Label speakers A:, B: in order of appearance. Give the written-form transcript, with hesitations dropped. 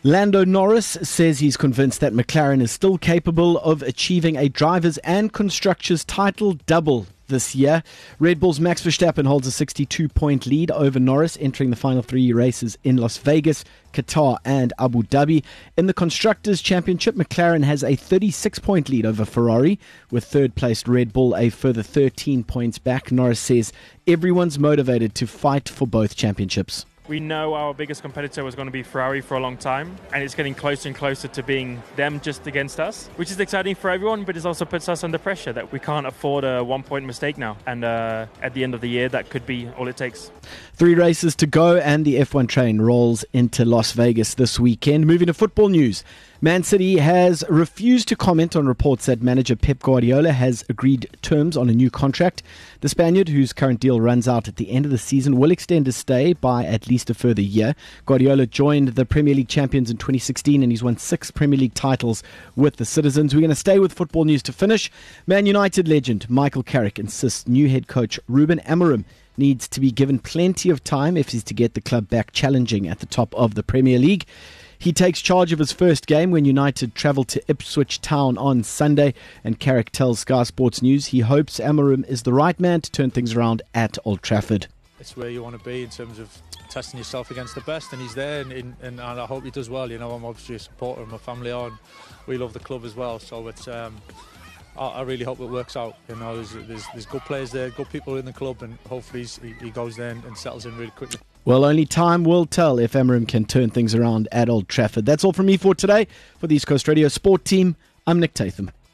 A: Lando Norris says he's convinced that McLaren is still capable of achieving a drivers' and constructors' title double this year. Red Bull's Max Verstappen holds a 62-point lead over Norris entering the final three races in Las Vegas, Qatar and Abu Dhabi. In the Constructors' Championship, McLaren has a 36-point lead over Ferrari, with third-placed Red Bull a further 13 points back. Norris says everyone's motivated to fight for both championships.
B: We know our biggest competitor was going to be Ferrari for a long time, and it's getting closer and closer to being them just against us, which is exciting for everyone, but it also puts us under pressure that we can't afford a one-point mistake now. And at the end of the year, that could be all it takes.
A: 3 races to go, and the F1 train rolls into Las Vegas this weekend. Moving to football news. Man City has refused to comment on reports that manager Pep Guardiola has agreed terms on a new contract. The Spaniard, whose current deal runs out at the end of the season, will extend his stay by at least a further year. Guardiola joined the Premier League champions in 2016 and he's won 6 Premier League titles with the Citizens. We're going to stay with football news to finish. Man United legend Michael Carrick insists new head coach Ruben Amorim needs to be given plenty of time if he's to get the club back challenging at the top of the Premier League. He takes charge of his first game when United travel to Ipswich Town on Sunday, and Carrick tells Sky Sports News he hopes Amorim is the right man to turn things around at Old Trafford.
C: It's where you want to be in terms of testing yourself against the best, and he's there, and I hope he does well. You know, I'm obviously a supporter, and my family are, and we love the club as well, so it's I really hope it works out. You know, there's good players there, good people in the club, and hopefully he goes there and settles in really quickly.
A: Well, only time will tell if Amorim can turn things around at Old Trafford. That's all from me for today. For the East Coast Radio Sport Team, I'm Nick Tatham.